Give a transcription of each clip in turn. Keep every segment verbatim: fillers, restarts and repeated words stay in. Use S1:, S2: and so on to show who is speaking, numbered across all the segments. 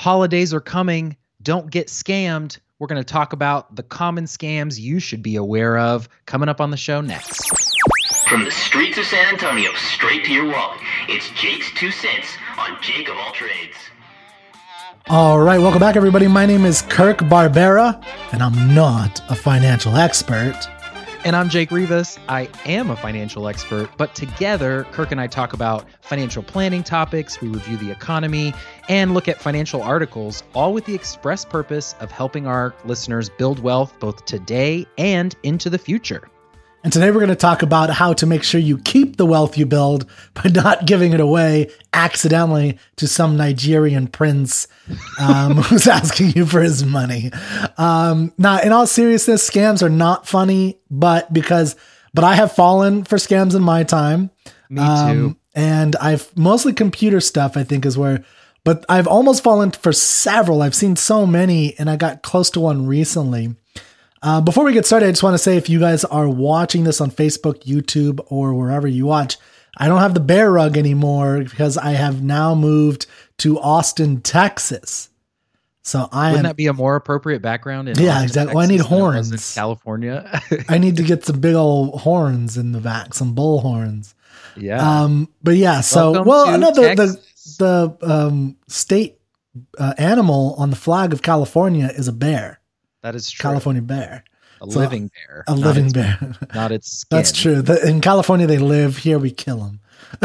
S1: holidays are coming. Don't get scammed. We're going to talk about the common scams you should be aware of coming up on the show next.
S2: From the streets of San Antonio straight to your wallet, it's Jake's Two Cents on Jake of All Trades.
S3: All right, welcome back, everybody. My name is Kirk Barbera, and I'm not a financial expert.
S1: And I'm Jake Rivas. I am a financial expert, but together, Kirk and I talk about financial planning topics, we review the economy, and look at financial articles, all with the express purpose of helping our listeners build wealth both today and into the future.
S3: And today we're going to talk about how to make sure you keep the wealth you build by not giving it away accidentally to some Nigerian prince um, who's asking you for his money. Um, now, in all seriousness, scams are not funny, but because, but I have fallen for scams in my time.
S1: Me too.
S3: Um, and I've mostly computer stuff, I think is where, but I've almost fallen for several. I've seen so many, and I got close to one recently. Uh, before we get started, I just want to say if you guys are watching this on Facebook, YouTube, or wherever you watch, I don't have the bear rug anymore because I have now moved to Austin, Texas. So I
S1: Wouldn't
S3: am,
S1: that be a more appropriate background? In
S3: yeah,
S1: Austin,
S3: exactly.
S1: Texas,
S3: Well, I need
S1: than it was in
S3: horns.
S1: California.
S3: I need to get some big old horns in the back, some bull horns.
S1: Yeah.
S3: Um, but yeah, so,
S1: Welcome
S3: well,
S1: to
S3: no, the, the,
S1: Texas.
S3: the um, state uh, animal on the flag of California is a bear,
S1: That is true.
S3: California bear.
S1: A
S3: So,
S1: living bear.
S3: A
S1: not
S3: living
S1: its-
S3: bear.
S1: Not its skin.
S3: That's true. The, in California, they live. Here, we kill them.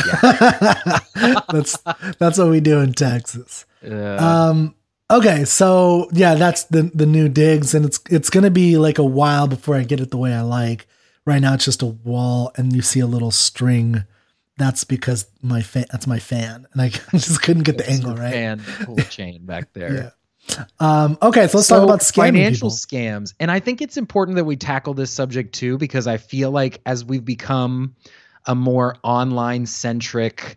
S1: Yeah.
S3: that's that's what we do in Texas.
S1: Uh,
S3: Um. Okay, so yeah, that's the the new digs, and it's it's gonna be like a while before I get it the way I like. Right now, it's just a wall, and you see a little string. That's because my fan. That's my fan, and I just couldn't get the
S1: it's
S3: angle
S1: your
S3: right.
S1: fan pull chain back there.
S3: Yeah. Um, okay, so let's
S1: So
S3: talk about scamming
S1: financial
S3: people.
S1: scams. And I think it's important that we tackle this subject too, because I feel like as we've become a more online centric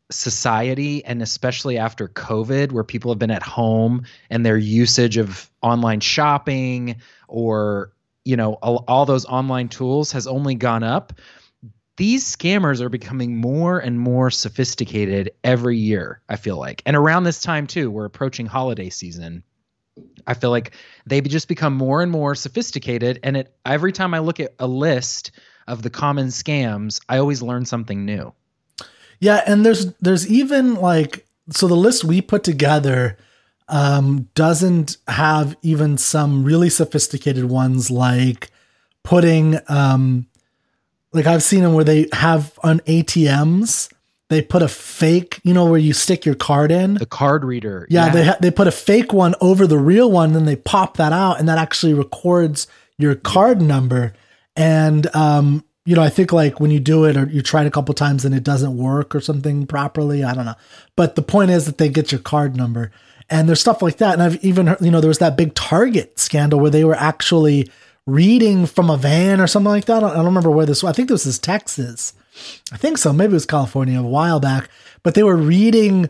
S1: society, and especially after COVID, where people have been at home and their usage of online shopping or, you know, all, all those online tools has only gone up. These scammers are becoming more and more sophisticated every year, I feel like. And around this time, too, we're approaching holiday season. I feel like they just become more and more sophisticated. And it, every time I look at a list of the common scams, I always learn something new.
S3: Yeah, and there's there's even like, so the list we put together um, doesn't have even some really sophisticated ones, like putting um, like I've seen them where they have on A T Ms, they put a fake, you know, where you stick your card in.
S1: The card reader.
S3: Yeah, they ha- they put a fake one over the real one, then they pop that out, and that actually records your card number. And um, you know, I think like when you do it or you try it a couple times and it doesn't work or something properly, I don't know. But the point is that they get your card number, and there's stuff like that. And I've even heard, you know, there was that big Target scandal where they were actually reading from a van or something like that. I don't remember where this was. I think this was Texas. I think so. Maybe it was California a while back, but they were reading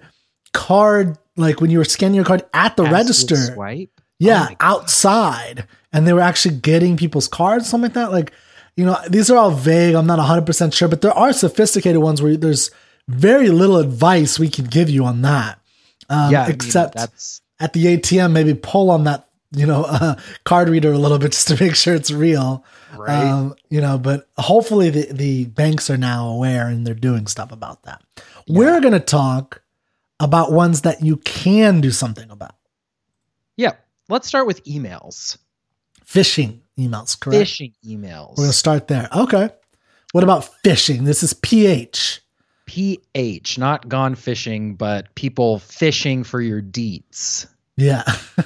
S3: card, like when you were scanning your card at the
S1: As
S3: register.
S1: you swipe.
S3: Yeah.
S1: Oh my God.
S3: Outside. And they were actually getting people's cards, something like that. Like, you know, these are all vague. I'm not one hundred percent sure, but there are sophisticated ones where there's very little advice we can give you on that. Um,
S1: Yeah, I mean,
S3: except
S1: that's
S3: at the A T M, maybe pull on that, you know, uh, card reader a little bit just to make sure it's real.
S1: right.
S3: Um, you know, but hopefully the, the banks are now aware and they're doing stuff about that. We're going to talk about ones that you can do something about.
S1: Yeah. Let's start with emails.
S3: Phishing emails, correct?
S1: Phishing emails.
S3: We're going to start there. Okay. What about phishing? This is P H.
S1: P H, not gone fishing, but people fishing for your deets.
S3: Yeah.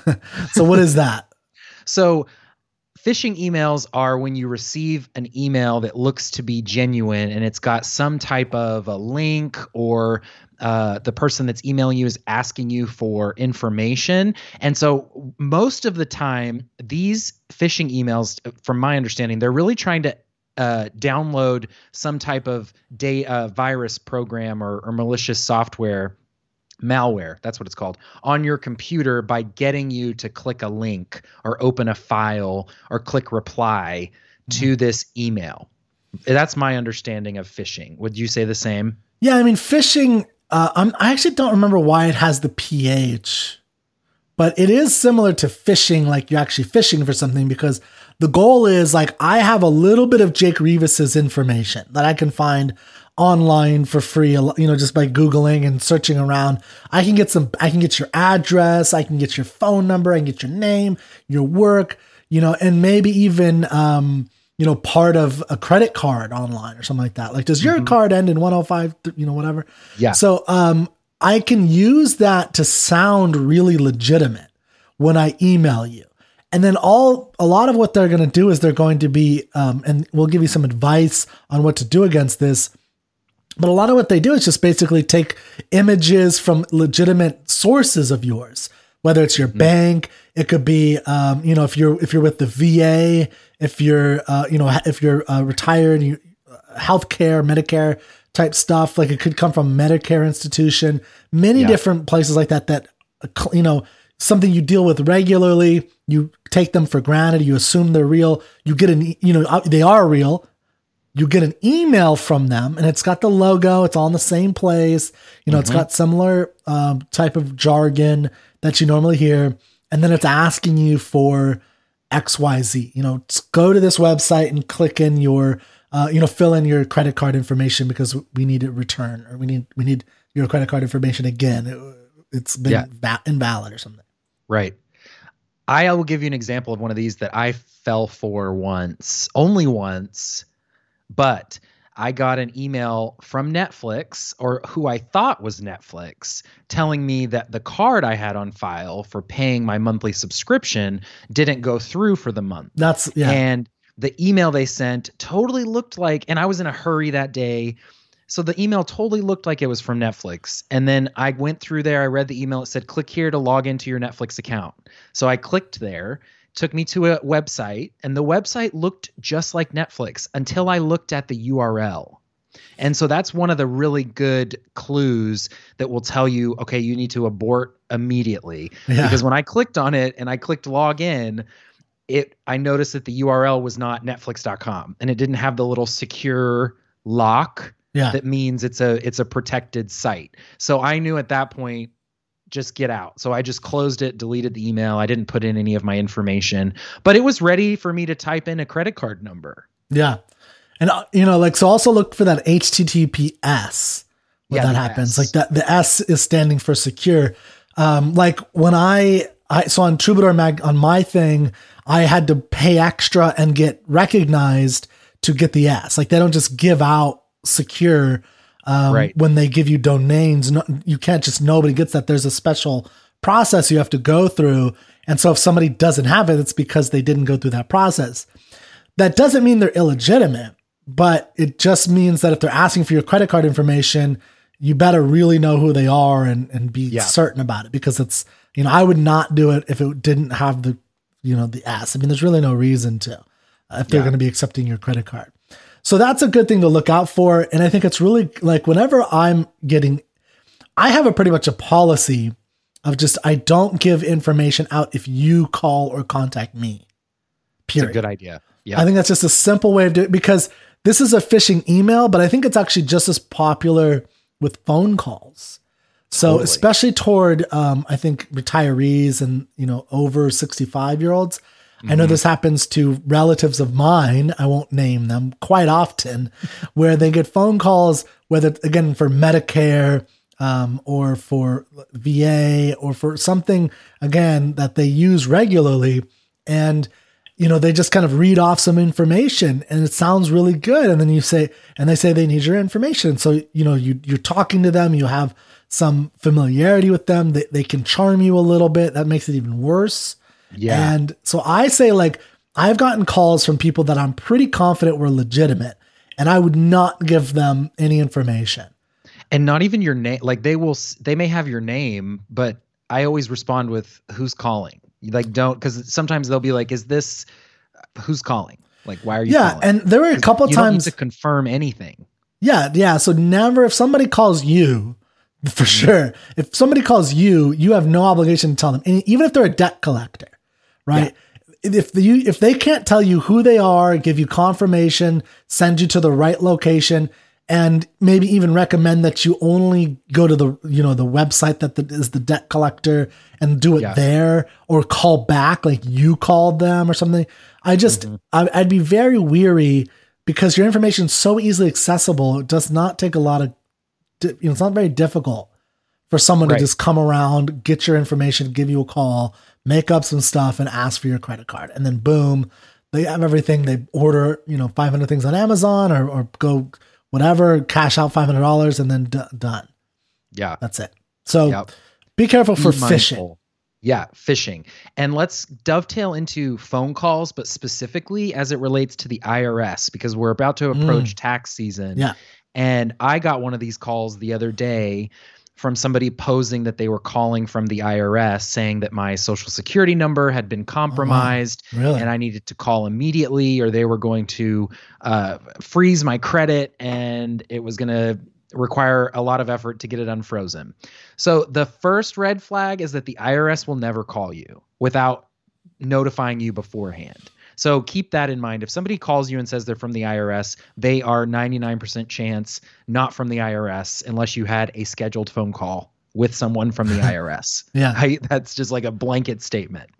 S3: So what is that?
S1: So phishing emails are when you receive an email that looks to be genuine and it's got some type of a link, or uh, the person that's emailing you is asking you for information. And so most of the time, these phishing emails, from my understanding, they're really trying to uh, download some type of day, uh, virus program or, or malicious software, malware, that's what it's called, on your computer by getting you to click a link or open a file or click reply mm-hmm. to this email. That's my understanding of phishing. Would you say the same?
S3: Yeah, I mean, phishing, uh, I'm, I actually don't remember why it has the P H. but it is similar to phishing, like you're actually phishing for something, because the goal is like, I have a little bit of Jake Revis's information that I can find online for free, you know, just by Googling and searching around. I can get some, I can get your address, I can get your phone number, I can get your name, your work, you know, and maybe even, um, you know, part of a credit card online or something like that. Like, does your mm-hmm. card end in one oh five, you know, whatever?
S1: Yeah.
S3: So, um, I can use that to sound really legitimate when I email you. And then all, a lot of what they're going to do is they're going to be, um, and we'll give you some advice on what to do against this. But a lot of what they do is just basically take images from legitimate sources of yours, whether it's your mm-hmm. bank, it could be, um, you know, if you're, if you're with the V A, if you're, uh, you know, if you're uh, retired, you, uh, healthcare, Medicare type stuff, like it could come from a Medicare institution, many yeah. different places like that, that, you know, something you deal with regularly, you take them for granted, you assume they're real, you get an, you know, they are real. You get an email from them and it's got the logo. It's all in the same place. You know, mm-hmm. it's got similar um, type of jargon that you normally hear. And then it's asking you for X Y Z, you know, go to this website and click in your, uh, you know, fill in your credit card information because we need it returned, or we need, we need your credit card information again. It, it's been yeah. va- invalid or something.
S1: Right. I will give you an example of one of these that I fell for once, only once. But I got an email from Netflix, or who I thought was Netflix, telling me that the card I had on file for paying my monthly subscription didn't go through for the month.
S3: That's yeah.
S1: And the email they sent totally looked like, and I was in a hurry that day, so the email totally looked like it was from Netflix. And then I went through there, I read the email, it said, click here to log into your Netflix account. So I clicked there. Took me to a website, and the website looked just like Netflix until I looked at the U R L. And so that's one of the really good clues that will tell you, okay, you need to abort immediately. Yeah. Because when I clicked on it and I clicked log in, it I noticed that the U R L was not netflix dot com, and it didn't have the little secure lock yeah. that means it's a it's a protected site. So I knew at that point, just get out. So I just closed it, deleted the email. I didn't put in any of my information, but it was ready for me to type in a credit card number.
S3: Yeah. And uh, you know, like, so also look for that H T T P S when yeah, that happens. S. Like that, the S is standing for secure. Um, like when I, I, so on Troubadour Mag, on my thing, I had to pay extra and get recognized to get the S. Like they don't just give out secure. Um, right. When they give you domains, no, you can't just, nobody gets that. There's a special process you have to go through. And so if somebody doesn't have it, it's because they didn't go through that process. That doesn't mean they're illegitimate, but it just means that if they're asking for your credit card information, you better really know who they are and, and be yeah. certain about it, because it's, you know, I would not do it if it didn't have the, you know, the S. I mean, there's really no reason to, uh, if they're yeah. going to be accepting your credit card. So that's a good thing to look out for. And I think it's really like whenever I'm getting, I have a pretty much a policy of just, I don't give information out if you call or contact me. Period.
S1: It's a good idea. Yeah.
S3: I think that's just a simple way of doing it, because this is a phishing email, but I think it's actually just as popular with phone calls. So totally. Especially toward, um, I think retirees and, you know, over sixty-five year olds. I know this happens to relatives of mine, I won't name them, quite often, where they get phone calls, whether, again, for Medicare um, or for V A or for something, again, that they use regularly. And, you know, they just kind of read off some information and it sounds really good. And then you say, and they say they need your information. So, you know, you, you're talking to them, you have some familiarity with them, they, they can charm you a little bit. That makes it even worse. Yeah. And so I say, like, I've gotten calls from people that I'm pretty confident were legitimate, and I would not give them any information.
S1: And not even your name. Like they will, they may have your name, but I always respond with who's calling. Like, don't, because sometimes they'll be like, is this, who's calling? Like, why are you
S3: yeah,
S1: calling?
S3: And there were a couple
S1: you
S3: times
S1: don't need to confirm anything.
S3: Yeah. Yeah. So never, if somebody calls you, for sure, if somebody calls you, you have no obligation to tell them, and even if they're a debt collector. Right. Yeah. If the, you, if they can't tell you who they are, give you confirmation, send you to the right location, and maybe even recommend that you only go to the, you know, the website that the, is the debt collector and do it
S1: Yeah.
S3: there, or call back like you called them or something. I just,
S1: Mm-hmm.
S3: I, I'd be very weary because your information is so easily accessible. It does not take a lot of, you know, it's not very difficult for someone
S1: Right.
S3: to just come around, get your information, give you a call, make up some stuff and ask for your credit card. And then boom, they have everything. They order, you know, five hundred things on Amazon or, or go whatever, cash out five hundred dollars and then d- done.
S1: Yeah.
S3: That's it. So
S1: Yep.
S3: be careful for
S1: Be
S3: phishing.
S1: mindful. Yeah, phishing. And let's dovetail into phone calls, but specifically as it relates to the I R S, because we're about to approach tax season.
S3: Yeah.
S1: And I got one of these calls the other day from somebody posing that they were calling from the I R S saying that my social security number had been compromised
S3: Really?
S1: and I needed to call immediately, or they were going to uh, freeze my credit and it was going to require a lot of effort to get it unfrozen. So the first red flag is that the I R S will never call you without notifying you beforehand. So keep that in mind. If somebody calls you and says they're from the I R S, they are ninety-nine percent chance not from the I R S unless you had a scheduled phone call with someone from the I R S.
S3: Yeah.
S1: I, that's just like a blanket statement.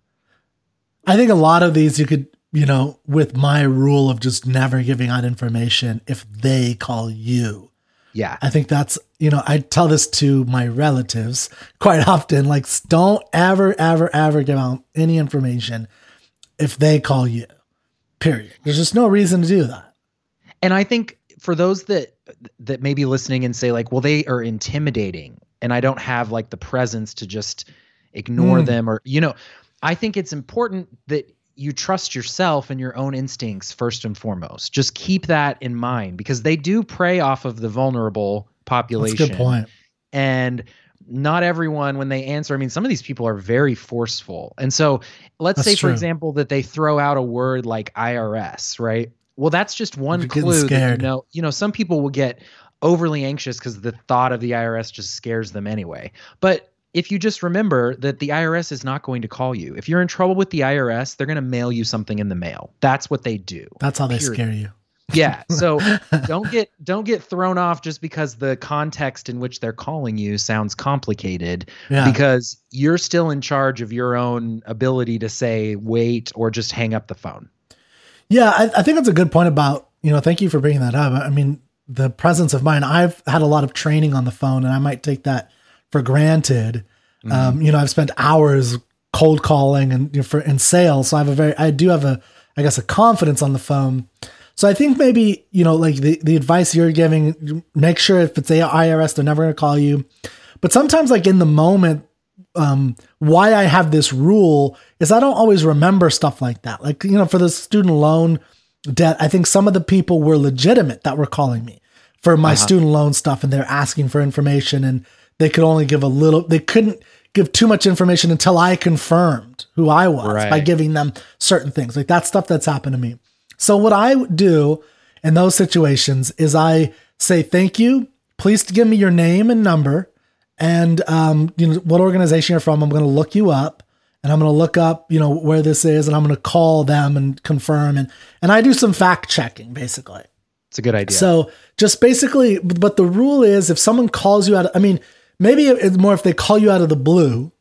S3: I think a lot of these you could, you know, with my rule of just never giving out information if they call you.
S1: Yeah.
S3: I think that's, you know, I tell this to my relatives quite often, like, don't ever, ever, ever give out any information if they call you, period. There's just no reason to do that.
S1: And I think for those that that may be listening and say like, well, they are intimidating and I don't have like the presence to just ignore
S3: Mm.
S1: them, or, you know, I think it's important that you trust yourself and your own instincts first and foremost. Just keep that in mind because they do prey off of the vulnerable population.
S3: That's a good point.
S1: And not everyone, when they answer, I mean, some of these people are very forceful. And so let's
S3: That's
S1: say, for
S3: true.
S1: example, that they throw out a word like I R S, right? Well, that's just one
S3: You're getting
S1: clue that, you
S3: scared.
S1: know, you know, some people will get overly anxious because the thought of the I R S just scares them anyway. But if you just remember that the I R S is not going to call you. If you're in trouble with the I R S, they're going to mail you something in the mail. That's what they do.
S3: That's how they
S1: Period.
S3: scare you.
S1: Yeah. So don't get don't get thrown off just because the context in which they're calling you sounds complicated,
S3: Yeah.
S1: because you're still in charge of your own ability to say wait or just hang up the phone.
S3: Yeah, I, I think that's a good point about, you know, thank you for bringing that up. I mean, the presence of mind, I've had a lot of training on the phone and I might take that for granted.
S1: Mm-hmm.
S3: Um, you know, I've spent hours cold calling and you know, for in sales. So I have a very, I do have a, I guess, a confidence on the phone. So I think maybe, you know, like the, the advice you're giving, make sure if it's a I R S, they're never going to call you. But sometimes like in the moment, um, why I have this rule is I don't always remember stuff like that. Like, you know, for the student loan debt, I think some of the people were legitimate that were calling me for my
S1: Uh-huh.
S3: student loan stuff and they're asking for information and they could only give a little, they couldn't give too much information until I confirmed who I was
S1: Right.
S3: by giving them certain things. Like that's stuff that's happened to me. So what I do in those situations is I say, thank you, please give me your name and number and, um, you know, what organization you're from. I'm going to look you up and I'm going to look up, you know, where this is and I'm going to call them and confirm. And, and I do some fact checking basically.
S1: It's a good idea.
S3: So just basically, but the rule is if someone calls you out, of, I mean, maybe it's more if they call you out of the blue,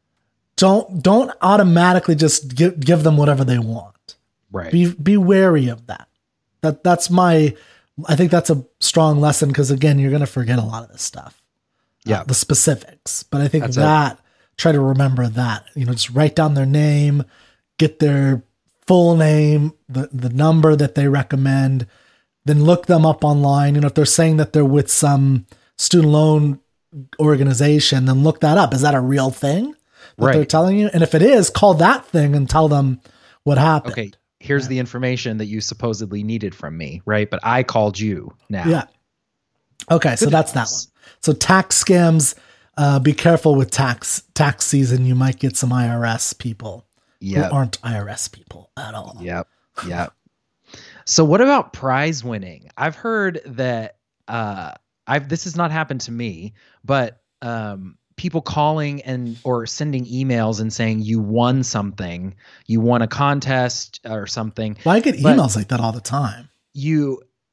S3: don't, don't automatically just give, give them whatever they want.
S1: right.
S3: Be, be wary of that. That that's my, I think that's a strong lesson. Cause again, you're going to forget a lot of this stuff.
S1: Yeah.
S3: Uh, the specifics, but I think
S1: That's a-
S3: that try to remember that, you know, just write down their name, get their full name, the, the number that they recommend, then look them up online. You know, if they're saying that they're with some student loan organization, then look that up. Is that a real thing that
S1: Right.
S3: they're telling you? And if it is, call that thing and tell them what happened.
S1: Okay. Here's the information that you supposedly needed from me, right? But I called you now.
S3: Yeah. Okay. So
S1: Good
S3: that's that
S1: advice.
S3: one. So tax scams, uh, be careful with tax, tax season. You might get some I R S people
S1: Yeah.
S3: who aren't I R S people at all.
S1: Yep. Yep. So what about prize winning? I've heard that uh I've this has not happened to me, but um people calling and or sending emails and saying you won something, you won a contest or something.
S3: Well, I get
S1: But-
S3: emails like that all the time.
S1: You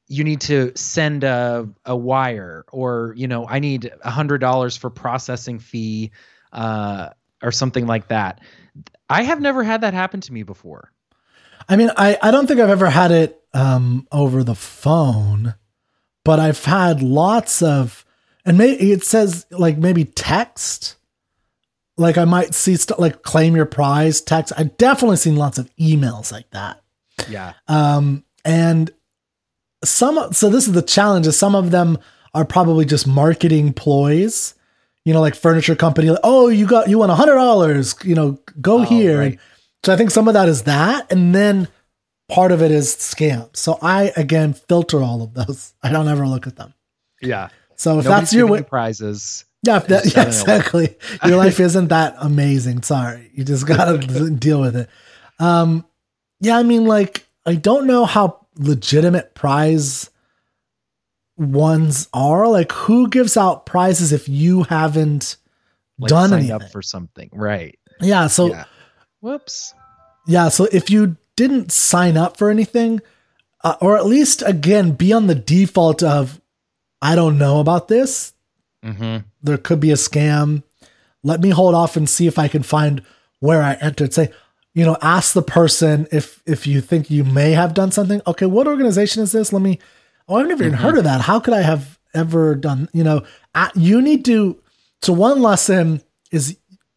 S1: you need to send a, a wire, or, you know, I need a hundred dollars for processing fee, uh, or something like that. I have never had that happen to me before.
S3: I mean, I, I don't think I've ever had it um, over the phone, but I've had lots of, and maybe it says like maybe text, like I might see st- like claim your prize text. I've definitely seen lots of emails like that.
S1: Yeah.
S3: Um, and some, so this is the challenge, is some of them are probably just marketing ploys, you know, like furniture company, like, oh, you got, you won a hundred dollars, you know, go
S1: oh,
S3: here.
S1: Right.
S3: So I think some of that is that. And then part of it is scam. So I, again, filter all of those. I don't ever look at them.
S1: Yeah.
S3: So if
S1: Nobody's
S3: that's your
S1: giving
S3: way,
S1: you prizes.
S3: yeah, if that, yeah, exactly. Your life isn't that amazing. Sorry. You just got to deal with it. Um, yeah, I mean, like, I don't know how legitimate prize ones are. Like, who gives out prizes if you haven't
S1: like
S3: done
S1: signed
S3: anything
S1: up for something? Right.
S3: Yeah. So,
S1: yeah. Whoops.
S3: Yeah. So if you didn't sign up for anything, uh, or at least again, be on the default of, I don't know about this.
S1: Mm-hmm.
S3: There could be a scam. Let me hold off and see if I can find where I entered. Say, you know, ask the person if, if you think you may have done something. Okay. What organization is this? Let me, oh, I've never even
S1: Mm-hmm.
S3: heard of that. How could I have ever done, you know, uh, you need to, so one lesson is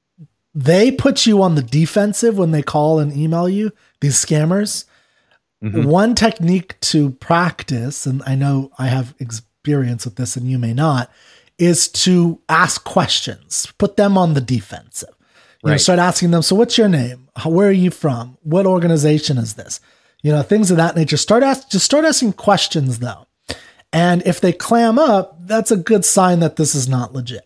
S3: they put you on the defensive when they call and email you, these scammers.
S1: Mm-hmm.
S3: One technique to practice, and I know I have experience with this and you may not, is to ask questions, put them on the defensive. You know,
S1: Right.
S3: start asking them, so what's your name? How, where are you from? What organization is this? You know, things of that nature. Start ask, just start asking questions though. And if they clam up, that's a good sign that this is not legit.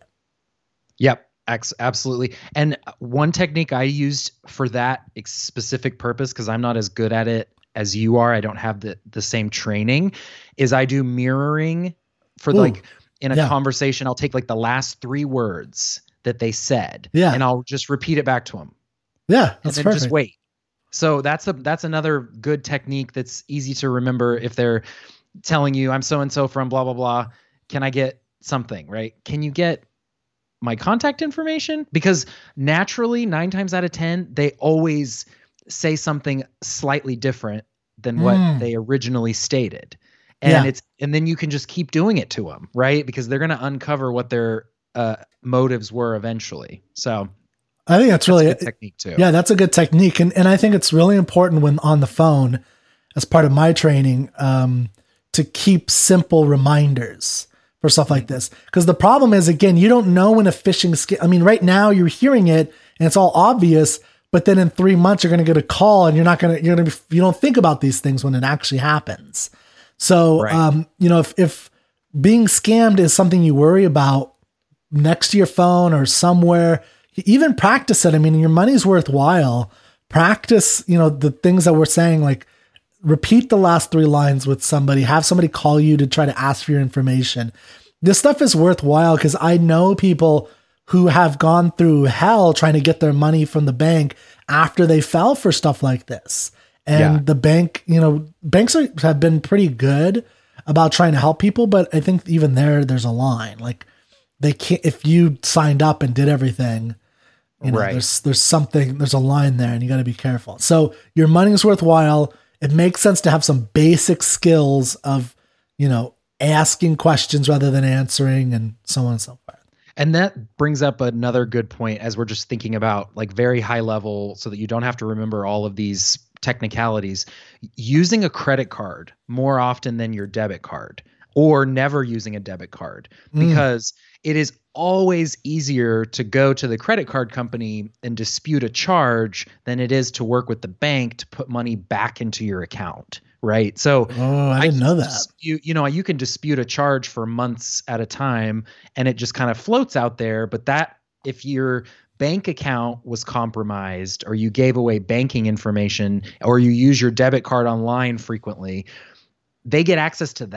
S1: Yep. Ex- absolutely. And one technique I used for that ex- specific purpose, because I'm not as good at it as you are, I don't have the, the same training, is I do mirroring for
S3: Ooh,
S1: like in a
S3: yeah.
S1: conversation. I'll take like the last three words that they said,
S3: Yeah.
S1: and I'll just repeat it back to them.
S3: Yeah,
S1: And
S3: that's
S1: then
S3: perfect.
S1: just wait. So that's a that's another good technique that's easy to remember. If they're telling you, I'm so and so from blah blah blah, can I get something, right? Can you get my contact information? Because naturally, nine times out of ten, they always say something slightly different than what
S3: Mm.
S1: they originally stated. And
S3: Yeah.
S1: it's and then you can just keep doing it to them, right? Because they're going to uncover what their uh, motives were eventually. So
S3: I think that's
S1: that's
S3: really
S1: a good technique too.
S3: Yeah, that's a good technique. And and I think it's really important when on the phone, as part of my training, um, to keep simple reminders for stuff like this. Because the problem is, again, you don't know when a phishing scam, I mean, right now you're hearing it and it's all obvious, but then in three months you're going to get a call and you're not going to, you're going to be, you don't think about these things when it actually happens. So,
S1: Right.
S3: um, you know, if, if being scammed is something you worry about, next to your phone or somewhere, even practice it. I mean, your money's worthwhile. Practice, you know, the things that we're saying, like repeat the last three lines with somebody, have somebody call you to try to ask for your information. This stuff is worthwhile because I know people who have gone through hell trying to get their money from the bank after they fell for stuff like this. And
S1: Yeah.
S3: the bank, you know, banks are, have been pretty good about trying to help people, but I think even there, there's a line. Like they can't, if you signed up and did everything, you know,
S1: Right.
S3: there's, there's something, there's a line there and you got to be careful. So your money is worthwhile. It makes sense to have some basic skills of, you know, asking questions rather than answering and so on and so forth.
S1: And that brings up another good point as we're just thinking about like very high level so that you don't have to remember all of these technicalities. Using a credit card more often than your debit card, or never using a debit card,
S3: Mm.
S1: because it is always easier to go to the credit card company and dispute a charge than it is to work with the bank to put money back into your account. Right. So
S3: Oh, I didn't know that.
S1: You you know, you can dispute a charge for months at a time and it just kind of floats out there. But that if your bank account was compromised or you gave away banking information or you use your debit card online frequently, they get access to that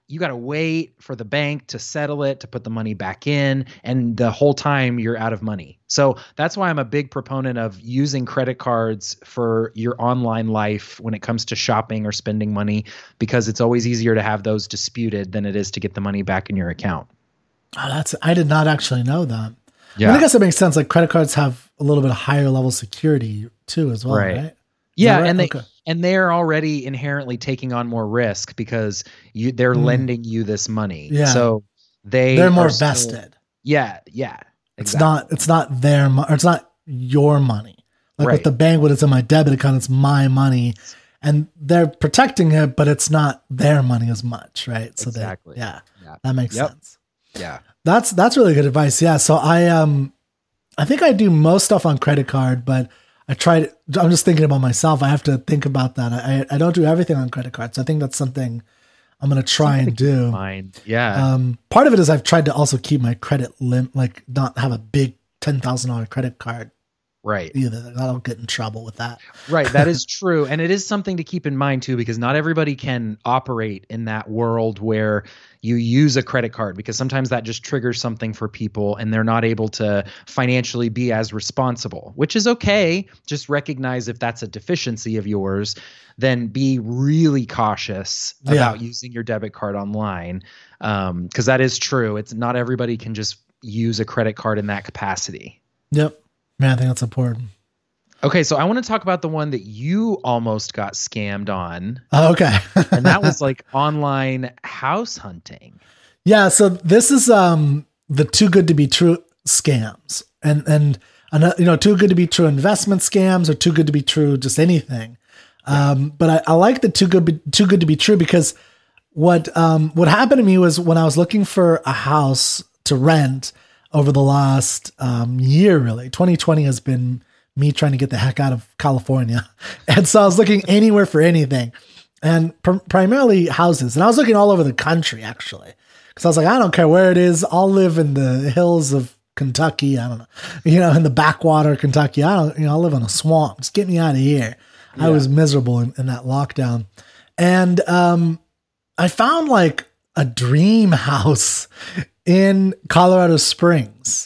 S1: you got to wait for the bank to settle it, to put the money back in. And the whole time you're out of money. So that's why I'm a big proponent of using credit cards for your online life when it comes to shopping or spending money, because it's always easier to have those disputed than it is to get the money back in your account.
S3: Oh, that's, I did not actually know that.
S1: Yeah.
S3: I, mean, I guess it makes sense. Like credit cards have a little bit of higher level security too, as well, right? right?
S1: Yeah,
S3: right?
S1: and they
S3: okay.
S1: and they're already inherently taking on more risk because you they're mm. lending you this money.
S3: Yeah.
S1: So they
S3: they're more
S1: still,
S3: vested.
S1: Yeah, yeah. Exactly. It's
S3: not it's not their money, or it's not your money. Like right. with the bank, when it's in my debit account, it's my money, and they're protecting it, but it's not their money as much, right? So
S1: exactly.
S3: They, yeah, yeah, that makes
S1: yep.
S3: sense.
S1: Yeah,
S3: that's that's really good advice. Yeah, so I um, I think I do most stuff on credit card, but I tried. I'm just thinking about myself. I have to think about that. I I don't do everything on credit cards. So I think that's something I'm going to try something and do.
S1: Mind. Yeah.
S3: Um, part of it is I've tried to also keep my credit limit, like not have a big ten thousand dollars credit card.
S1: Right.
S3: Either. I don't get in trouble with that.
S1: Right. That is true. And it is something to keep in mind too, because not everybody can operate in that world where you use a credit card, because sometimes that just triggers something for people and they're not able to financially be as responsible, which is okay. Just recognize if that's a deficiency of yours, then be really cautious
S3: yeah.
S1: about using your debit card online. Um, because that is true. It's not everybody can just use a credit card in that capacity.
S3: Yep. Man, I think that's important.
S1: Okay, so I want to talk about the one that you almost got scammed on.
S3: Oh, okay.
S1: And that was like online house hunting.
S3: Yeah, so this is um the too good to be true scams. And and you know, too good to be true investment scams, or too good to be true just anything. Yeah. Um but I, I like the too good be, too good to be true, because what um what happened to me was when I was looking for a house to rent over the last um, year, really. twenty twenty has been me trying to get the heck out of California. And so I was looking anywhere for anything, and pr- primarily houses. And I was looking all over the country, actually, because I was like, I don't care where it is. I'll live in the hills of Kentucky. I don't know, you know, in the backwater of Kentucky. I don't, you know, I'll live in a swamp. Just get me out of here. Yeah. I was miserable in, in that lockdown. And um, I found like a dream house in Colorado Springs.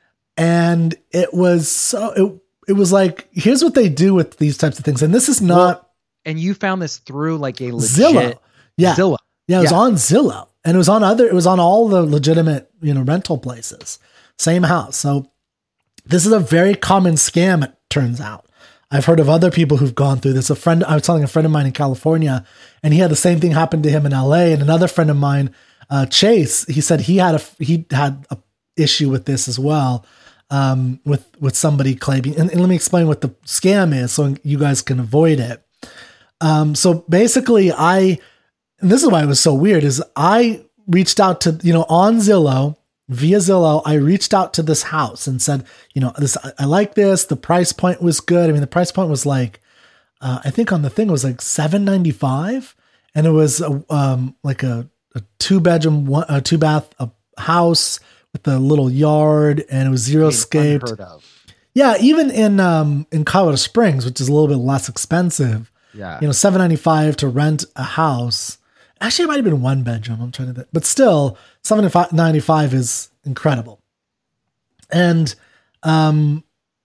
S3: And it was so, it, it was like, here's what they do with these types of things. And this is not. Well,
S1: and you found this through like a legit
S3: Zillow. Yeah.
S1: Zillow.
S3: Yeah. It was
S1: yeah.
S3: on Zillow, and it was on other, it was on all the legitimate, you know, rental places, same house. So this is a very common scam. It turns out. I've heard of other people who've gone through this. A friend, I was telling a friend of mine in California, and he had the same thing happen to him in L A. And another friend of mine, Uh, Chase, he said he had a he had a issue with this as well, um, with with somebody claiming. And, and let me explain what the scam is, so you guys can avoid it. Um, so basically, I and this is why it was so weird. Is I reached out to you know on Zillow via Zillow. I reached out to this house and said, you know, this I, I like this. The price point was good. I mean, the price point was like, uh, I think on the thing it was like seven ninety-five, and it was a, um like a a two bedroom, one, a two bath, a house with a little yard, and it was zero scaped. Yeah. Even in, um, in Colorado Springs, which is a little bit less expensive,
S1: yeah,
S3: you know, seven ninety-five to rent a house. Actually, it might've been one bedroom. I'm trying to think, but still seven ninety-five is incredible. And, um,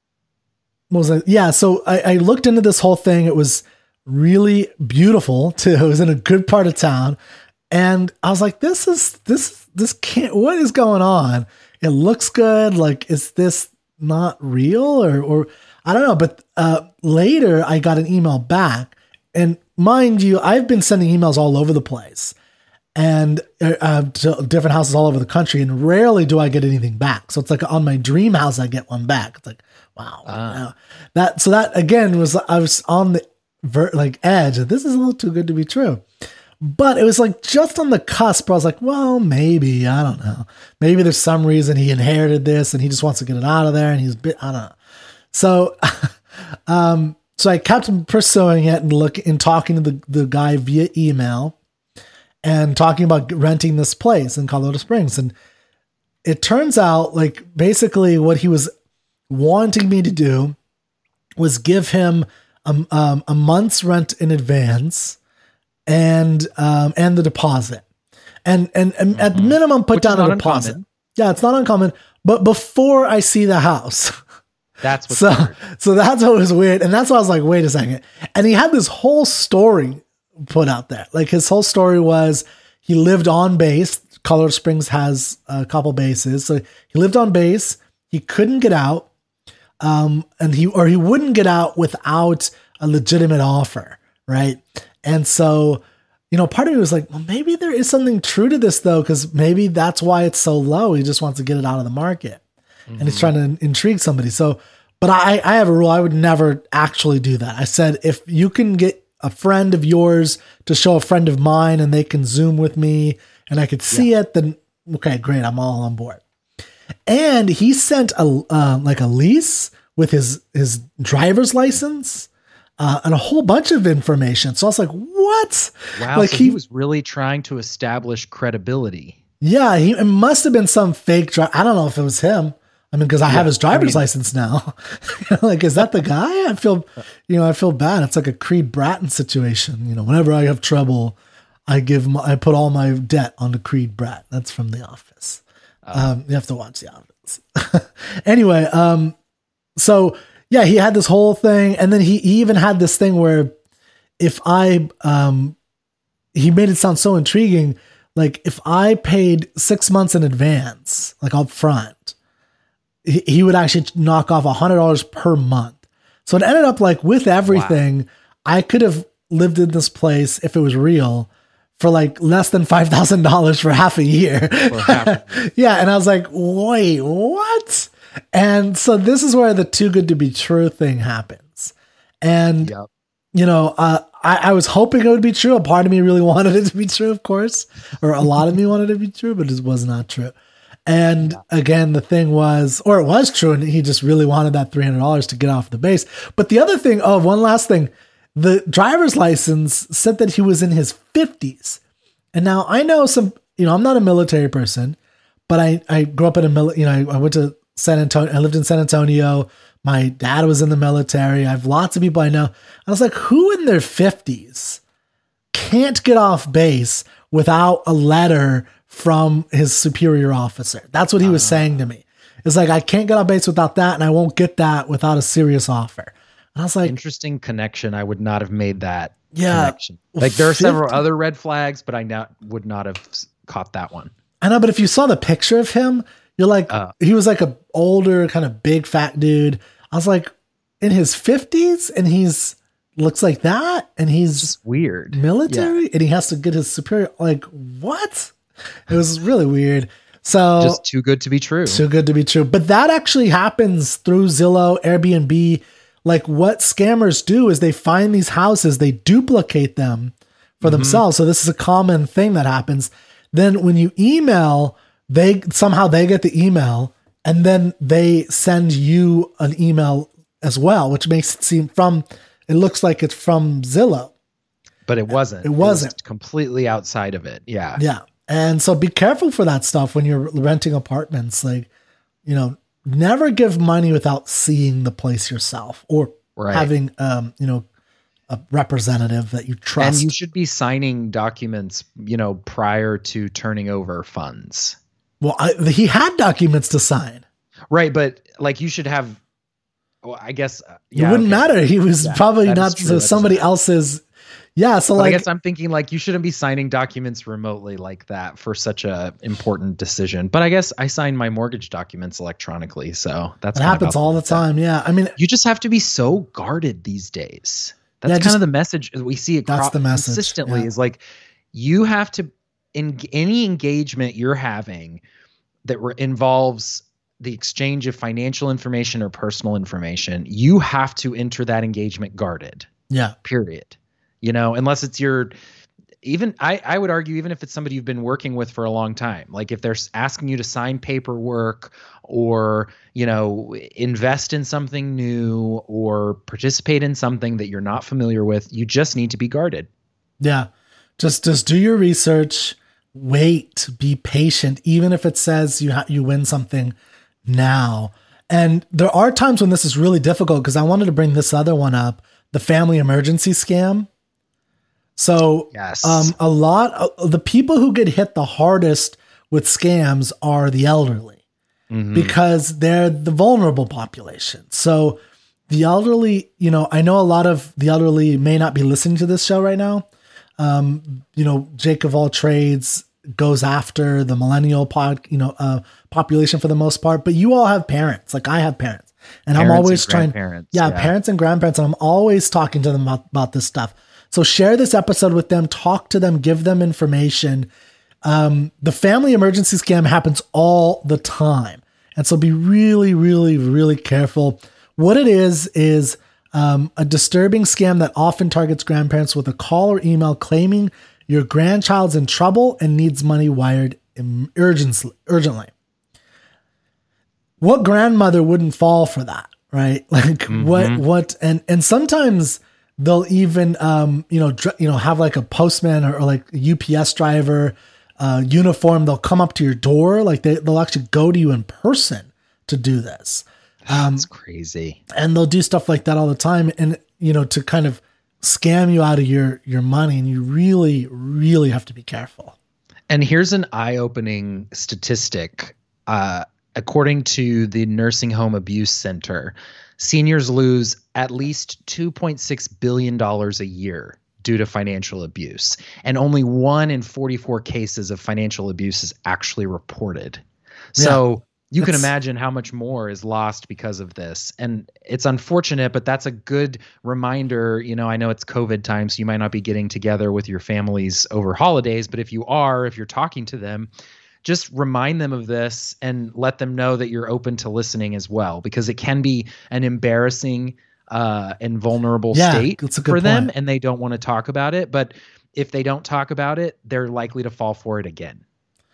S3: what was I? Yeah. So I, I looked into this whole thing. It was really beautiful too. It was in a good part of town. And I was like, this is, this, this can't, what is going on? It looks good. Like, is this not real or, or I don't know. But, uh, later I got an email back, and mind you, I've been sending emails all over the place and, uh, to different houses all over the country. And rarely do I get anything back. So it's like on my dream house, I get one back. It's like, wow.
S1: Uh.
S3: wow. That, so that again was, I was on the ver- like edge. This is a little too good to be true. But it was like just on the cusp. I was like, well, maybe, I don't know. Maybe there's some reason he inherited this and he just wants to get it out of there. And he's bit, I don't know. So, um, so I kept pursuing it and looking and talking to the, the guy via email and talking about renting this place in Colorado Springs. And it turns out like basically what he was wanting me to do was give him a, um, a month's rent in advance and, um, and the deposit. and and, and mm-hmm. at minimum put
S1: Which
S3: down a deposit. Uncommon. Yeah, it's not uncommon. But before I see the house,
S1: that's what's
S3: so
S1: weird.
S3: so that's what was weird, and that's why I was like, wait a second. And he had this whole story put out there. Like his whole story was he lived on base. Colorado Springs has a couple bases, so he lived on base. He couldn't get out, um, and he or he wouldn't get out without a legitimate offer, right? And so, you know, part of me was like, well, maybe there is something true to this though, because maybe that's why it's so low. He just wants to get it out of the market, mm-hmm. and he's trying to intrigue somebody. So, but I, I have a rule: I would never actually do that. I said if you can get a friend of yours to show a friend of mine, and they can Zoom with me, and I could see yeah. it, then okay, great, I'm all on board. And he sent a uh, like a lease with his his driver's license. Uh, and a whole bunch of information. So I was like, what?
S1: Wow.
S3: Like
S1: so he, he was really trying to establish credibility.
S3: Yeah. He, it must have been some fake. Dri- I don't know if it was him. I mean, cause I yeah, have his driver's I mean, license now. Like, is that the guy? I feel, you know, I feel bad. It's like a Creed Bratton situation. You know, whenever I have trouble, I give my, I put all my debt onto Creed Bratton. That's from The Office. Uh, um, you have to watch The Office. Anyway. Um, so, yeah, he had this whole thing, and then he, he even had this thing where if I, um, he made it sound so intriguing, like if I paid six months in advance, like up front, he, he would actually knock off a hundred dollars per month. So it ended up like with everything, wow. I could have lived in this place if it was real for like less than five thousand dollars for half a year. Half a year. Yeah, and I was like, wait, what? And so this is where the too good to be true thing happens. And, yep. you know, uh, I, I was hoping it would be true. A part of me really wanted it to be true, of course, or a lot of me wanted it to be true, but it was not true. And yeah. again, the thing was, or it was true, and he just really wanted that three hundred dollars to get off the base. But the other thing, oh, one last thing, the driver's license said that he was in his fifties. And now I know some, you know, I'm not a military person, but I, I grew up in a military, you know, I, I went to San Antonio. I lived in San Antonio. My dad was in the military. I have lots of people I know. I was like, who in their fifties can't get off base without a letter from his superior officer? That's what he was uh, saying to me. It's like, I can't get off base without that, and I won't get that without a serious offer. And I was like,
S1: interesting connection. I would not have made that
S3: yeah,
S1: connection. Like there are fifty several other red flags, but I not, would not have caught that one.
S3: I know, but if you saw the picture of him, you're like, uh, he was like a older kind of big fat dude. I was like in his fifties, and he's looks like that. And he's
S1: just weird
S3: military yeah. and he has to get his superior. Like what? It was really weird. So
S1: just too good to be true.
S3: Too good to be true. But that actually happens through Zillow, Airbnb. Like what scammers do is they find these houses, they duplicate them for mm-hmm. themselves. So this is a common thing that happens. Then when you email, they somehow they get the email, and then they send you an email as well, which makes it seem from, it looks like it's from Zillow.
S1: But it wasn't.
S3: It wasn't.
S1: It was completely outside of it. Yeah.
S3: Yeah. And so be careful for that stuff when you're renting apartments. Like, you know, never give money without seeing the place yourself, or right. having, um, you know, a representative that you trust.
S1: And you should be signing documents, you know, prior to turning over funds.
S3: Well, I, he had documents to sign.
S1: Right. But like you should have, well, I guess. Uh,
S3: yeah, it wouldn't okay. matter. He was yeah, probably not so somebody else's. Yeah. So
S1: but
S3: like,
S1: I guess I'm thinking like you shouldn't be signing documents remotely like that for such a important decision. But I guess I sign my mortgage documents electronically. So that's
S3: it happens all the time. That. Yeah. I mean,
S1: you just have to be so guarded these days. That's yeah, kind just, of the message we see across
S3: that's the message.
S1: consistently
S3: yeah.
S1: is like, you have to, in any engagement you're having that re- involves the exchange of financial information or personal information, you have to enter that engagement guarded.
S3: Yeah.
S1: Period. You know, unless it's your, even I, I would argue, even if it's somebody you've been working with for a long time, like if they're asking you to sign paperwork or, you know, invest in something new or participate in something that you're not familiar with, you just need to be guarded.
S3: Yeah. Just, just do your research, wait, be patient, even if it says you ha- you win something now. And there are times when this is really difficult, because I wanted to bring this other one up, the family emergency scam. So
S1: yes.
S3: um, a lot of the people who get hit the hardest with scams are the elderly mm-hmm. because they're the vulnerable population. So the elderly, you know, I know a lot of the elderly may not be listening to this show right now. Um, you know, Jake of all trades goes after the millennial pod, you know, uh, population for the most part, but you all have parents. Like I have parents and
S1: parents
S3: I'm always
S1: and
S3: trying, yeah, yeah, parents and grandparents. And I'm always talking to them about, about this stuff. So share this episode with them, talk to them, give them information. Um, the family emergency scam happens all the time. And so be really, really, really careful. What it is, is um, a disturbing scam that often targets grandparents with a call or email claiming your grandchild's in trouble and needs money wired urgently. urgently. What grandmother wouldn't fall for that, right? Like mm-hmm. what, what, and, and sometimes they'll even, um, you know, dr- you know, have like a postman or, or like a U P S driver, uh, uniform. They'll come up to your door. Like they, they'll actually go to you in person to do this. Um,
S1: That's crazy.
S3: And they'll do stuff like that all the time. And, you know, to kind of scam you out of your, your money. And you really, really have to be careful.
S1: And here's an eye-opening statistic. Uh, according to the Nursing Home Abuse Center, seniors lose at least two point six billion dollars a year due to financial abuse. And only one in forty-four cases of financial abuse is actually reported. So yeah, you can imagine how much more is lost because of this. And it's unfortunate, but that's a good reminder. You know, I know it's COVID time, so you might not be getting together with your families over holidays, but if you are, if you're talking to them, just remind them of this and let them know that you're open to listening as well, because it can be an embarrassing uh, and vulnerable
S3: yeah,
S1: state
S3: for
S1: point. them, and they don't want to talk about it. But if they don't talk about it, they're likely to fall for it again.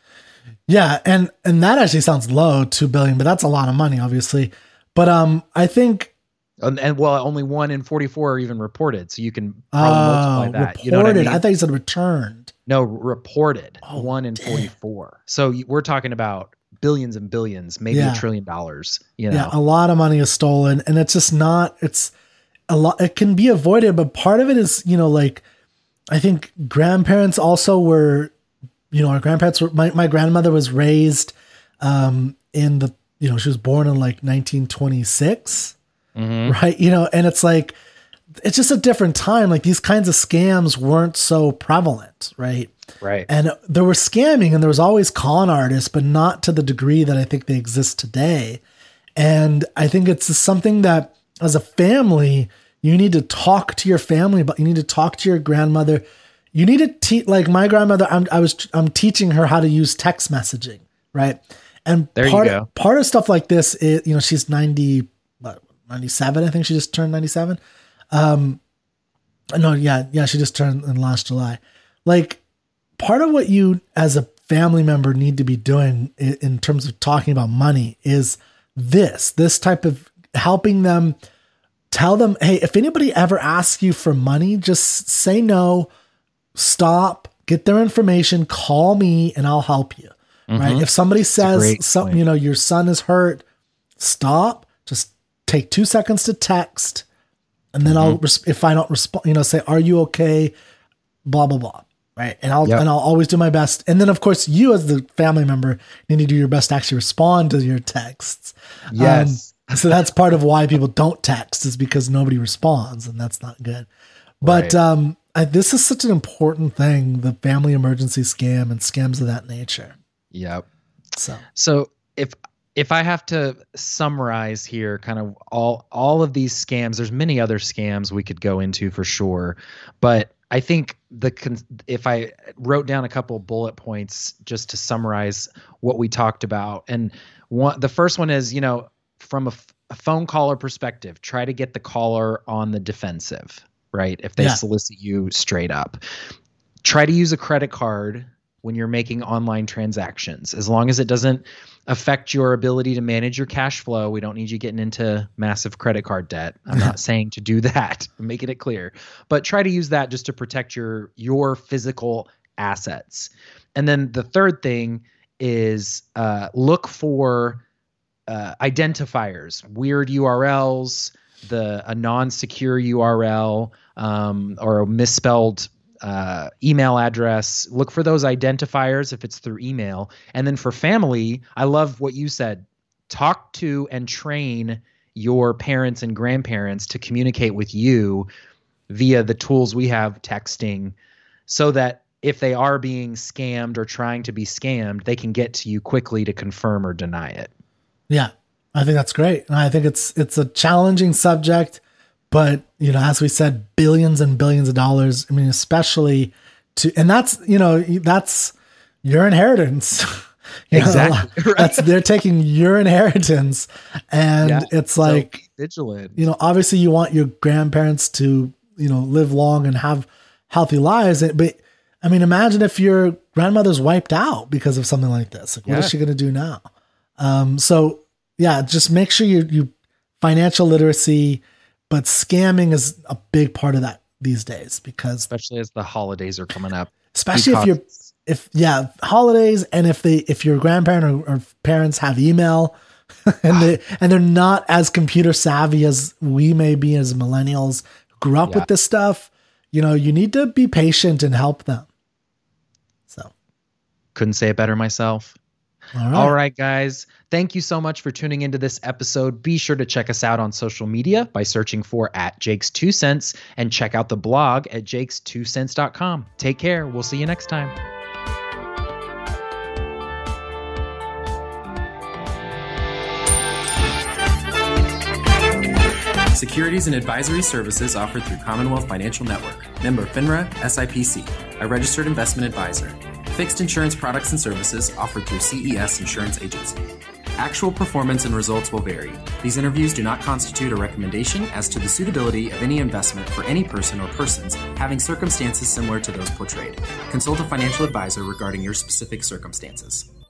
S3: Yeah, and and that actually sounds low, two billion, but that's a lot of money, obviously. But um, I think,
S1: and, and well, only one in forty-four are even reported, so you can probably uh, multiply that.
S3: Reported.
S1: You know what I mean?
S3: I thought you said returned.
S1: No, reported.
S3: Oh,
S1: one in
S3: damn.
S1: forty-four. So we're talking about billions and billions, maybe
S3: yeah.
S1: a trillion dollars. You know,
S3: yeah, a lot of money is stolen, and it's just not. It's a lot. It can be avoided, but part of it is, you know, like I think grandparents also were. You know, our grandparents were, my, my grandmother was raised um, in the, you know, she was born in like nineteen twenty-six, mm-hmm. right? You know, and it's like, it's just a different time. Like these kinds of scams weren't so prevalent, right?
S1: Right.
S3: And there were scamming and there was always con artists, but not to the degree that I think they exist today. And I think it's something that as a family, you need to talk to your family about, you need to talk to your grandmother. You need to teach, like my grandmother, I'm, I was, I'm teaching her how to use text messaging. Right. And
S1: there
S3: part,
S1: you go.
S3: Of, part of stuff like this is, you know, she's ninety, what, ninety-seven. I think she just turned ninety-seven. Um, no, yeah. Yeah. She just turned in last July. Like part of what you as a family member need to be doing in, in terms of talking about money is this, this type of helping them, tell them, hey, if anybody ever asks you for money, just say no. Stop, get their information, call me and I'll help you. Mm-hmm. Right. If somebody says something, you know, your son is hurt, stop, just take two seconds to text. And then mm-hmm. I'll, res- if I don't respond, you know, say, are you okay? Blah, blah, blah. Right. And I'll, yep. and I'll always do my best. And then of course you as the family member need to do your best to actually respond to your texts.
S1: Yes.
S3: Um, so that's part of why people don't text is because nobody responds and that's not good. But, right. um, I, this is such an important thing, the family emergency scam and scams of that nature.
S1: Yep.
S3: So,
S1: so if, if I have to summarize here, kind of all, all of these scams, there's many other scams we could go into for sure, but I think the, if I wrote down a couple of bullet points just to summarize what we talked about. And one, the first one is, you know, from a, a phone caller perspective, try to get the caller on the defensive. Right? If they yeah. solicit you straight up, try to use a credit card when you're making online transactions, as long as it doesn't affect your ability to manage your cash flow. We don't need you getting into massive credit card debt. I'm not saying to do that. I'm making it clear, but try to use that just to protect your, your physical assets. And then the third thing is uh, look for uh, identifiers, weird U R Ls, the a non-secure U R L um, or a misspelled uh, email address. Look for those identifiers if it's through email. And then for family, I love what you said. Talk to and train your parents and grandparents to communicate with you via the tools we have, texting, so that if they are being scammed or trying to be scammed, they can get to you quickly to confirm or deny it.
S3: Yeah, I think that's great. And I think it's it's a challenging subject, but, you know, as we said, billions and billions of dollars. I mean, especially to, and that's, you know, that's your inheritance. You
S1: exactly.
S3: know, that's, they're taking your inheritance, and yeah, it's like,
S1: so vigilant.
S3: You know, obviously you want your grandparents to, you know, live long and have healthy lives. But I mean, imagine if your grandmother's wiped out because of something like this. Like, what yeah. is she going to do now? Um, so yeah, just make sure you, you financial literacy, but scamming is a big part of that these days, because
S1: especially as the holidays are coming up,
S3: especially because if you're, if yeah, holidays. And if they, if your grandparent or, or parents have email and they, and they're not as computer savvy as we may be as millennials who grew up yeah. with this stuff, you know, you need to be patient and help them. So
S1: couldn't say it better myself.
S3: All right.
S1: All right, guys. Thank you so much for tuning into this episode. Be sure to check us out on social media by searching for at Jake's Two Cents, and check out the blog at jakes two cents dot com. Take care. We'll see you next time.
S4: Securities and advisory services offered through Commonwealth Financial Network. Member FINRA, S I P C. A registered investment advisor. Fixed insurance products and services offered through C E S Insurance Agency. Actual performance and results will vary. These interviews do not constitute a recommendation as to the suitability of any investment for any person or persons having circumstances similar to those portrayed. Consult a financial advisor regarding your specific circumstances.